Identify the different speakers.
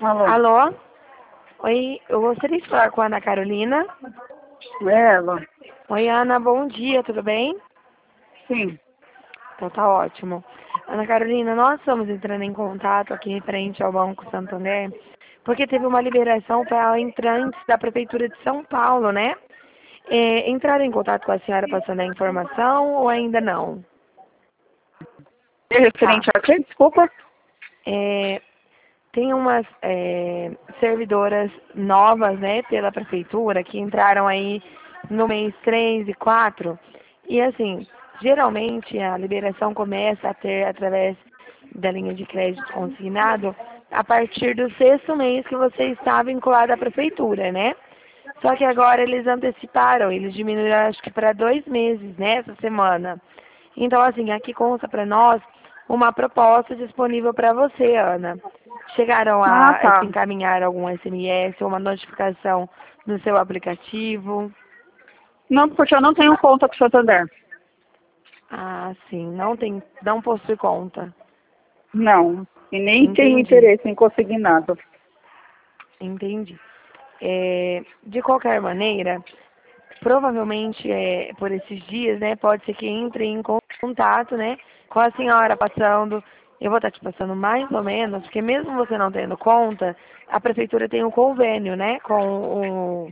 Speaker 1: Alô?
Speaker 2: Alô? Oi, eu gostaria de falar com a Ana Carolina.
Speaker 1: É ela?
Speaker 2: Oi, Ana, bom dia, tudo bem?
Speaker 1: Sim.
Speaker 2: Então tá ótimo. Ana Carolina, nós estamos entrando em contato aqui referente ao Banco Santander, porque teve uma liberação para entrantes da Prefeitura de São Paulo, né? Entraram em contato com a senhora passando a informação ou ainda não?
Speaker 1: É
Speaker 2: Tá.
Speaker 1: referente a quê? Desculpa.
Speaker 2: É, tem umas servidoras novas, né, pela prefeitura, que entraram aí no mês 3 e 4. E assim, geralmente a liberação começa a ter através da linha de crédito consignado a partir do 6º mês que você está vinculado à prefeitura, né? Só que agora eles anteciparam, eles diminuíram acho que para 2 meses, né, essa semana. Então, assim, aqui consta para nós uma proposta disponível para você, Ana. Chegaram
Speaker 1: Ah,
Speaker 2: a te
Speaker 1: tá.
Speaker 2: encaminhar algum SMS ou uma notificação no seu aplicativo?
Speaker 1: Não, porque eu não tenho conta com o Santander.
Speaker 2: Ah, sim, não possui conta.
Speaker 1: Não. E nem tenho
Speaker 2: Entendi,
Speaker 1: interesse em conseguir nada.
Speaker 2: entendi. De qualquer maneira, provavelmente por esses dias, né, pode ser que entre em contato, né, com a senhora passando. Eu vou estar te passando mais ou menos, porque mesmo você não tendo conta, a prefeitura tem um convênio, né, com